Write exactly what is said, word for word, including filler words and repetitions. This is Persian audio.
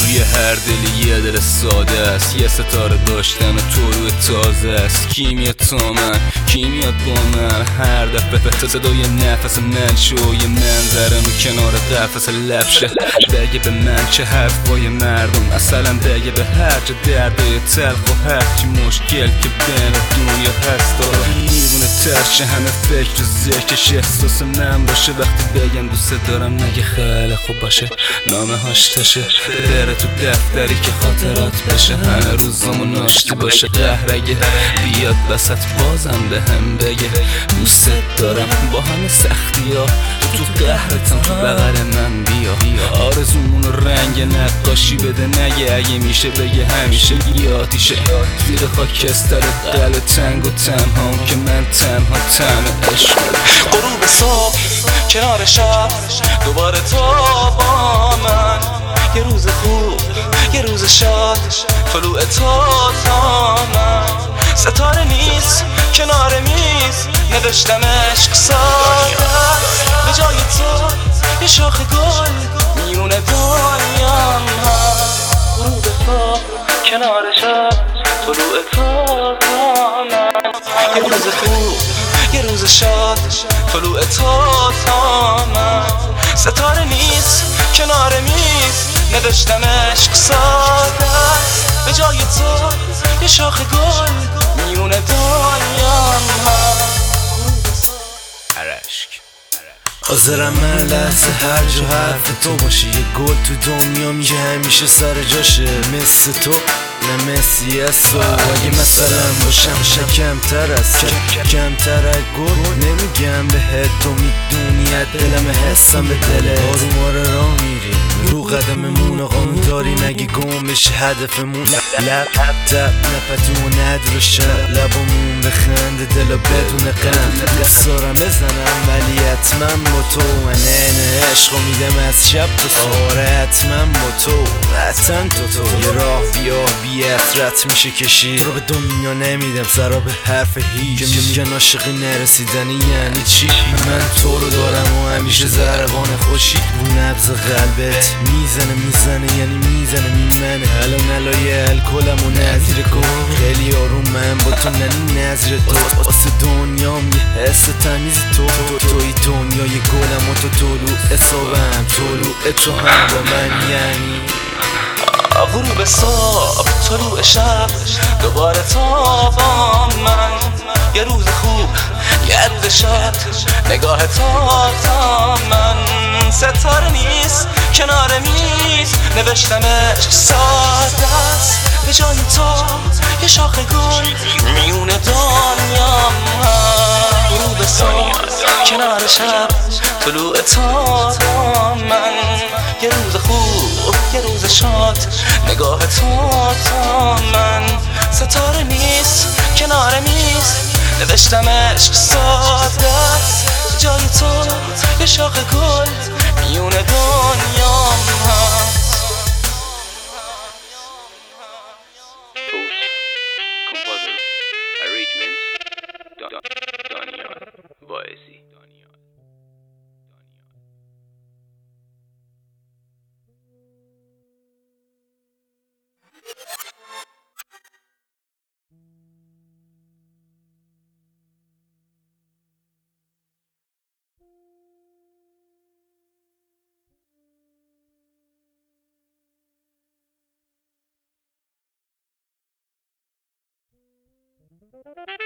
توی هر دلی یه دل ساده است، یه ستاره داشتن تو روی تازه است. کی میاد تا من، کی میاد با من؟ هر دفعه به صدای نفس من شو یه منظرم کنار قفس لبشه. بگه به من چه حرفای مردم، اصلا بگه به هر جا درده تلخ و هرچی مشکل که بین دنیا هست داره میبونه ترشه. همه فکر و ذکرش احساس من باشه، وقتی بگم دوست دارم نگه خیلی خوب باشه، نامه هاش تشه بره تو دفتری که خاطرات بشه. همه روزامو ناشتی باشه قهرگه بیاد وسط بازم به هم بگه دوست دارم با همه سختی ها، تو قهرتم تو بغل من بیا. آرزومونو رنگ نقاشی بده نگه، اگه میشه بگه همیشه یادیشه. زیر خاکستر قلب تنگ و تنهام که من تنها تنها عشق. غروب صبح کنار شب دوباره تو با من، یه روز خوب یه روز شاد طلوع تو تا من. ستاره نیست کنار میز نوشتم عشق ساده است، به جای تو یه شاخ گل میون دنیام هست. غروب صبح کنار شب طلوع تو تا من، یه روز خوب یه روز شاد طلوع تو تا من. ستاره نیست کنار میز نوشتم عشق ساده است، به جای تو یه شاخ گل میون دنیام هست. عرشک حاضرم من لحظه هر جا حرف تو باشه، یه گل تو دنیا میشه همیشه سر جاشه. مثل تو نه مثلی از تو، اگه مثلا باشم کمتر از کمتر از گل نمیگم به تو، میدونیت دلم حسم به دلت. آروم آره راه میریم رو قدممون، قانون داری نگه گم بشه هدفمون. لب تب نفتیمو ندرشه لبامون بخنده دلا بدون غم. دوست دارم بزنم ولی حتما با تو، من این عشقو میدم از شب تا ساره حتما با تو. حتما تو تو یه راه بیا بی اطرت میشه کشید، رو به دنیا نمیدم سرا به حرف هیچ. که میگن عاشقی نرسیدنی یعنی چی؟ من تو رو دارم و همیشه ضربان خوشی رو نبض قلبت میزنه میزنه یعنی میزنه میمنه. الان علایه الکلم و نظیر کن خیلی آروم من با تو ننی نظر تو. واسه دنیام یه حس تمیز تو، توی دنیای گلم و تو طلوع صبحم طلوع تو هم با من یعنی. غروب صبح طلوع شب دوباره تو با من، یه روز خوب یه روز شاد نگاه تو تا من. ستاره نیست کنار میز نوشتم عشق ساده است، به جای تو یه شاخ گل میون دنیام هست. غروب صبح کنار شب طلوع تو تا من، یه روز خوب یه روز شاد نگاه تو تا من. ستاره نیست کنار میز نوشتم عشق ساده است، جای تو یه شاخ گل میون دنیام هست. Composer arrangements Daniel Boise. Thank you.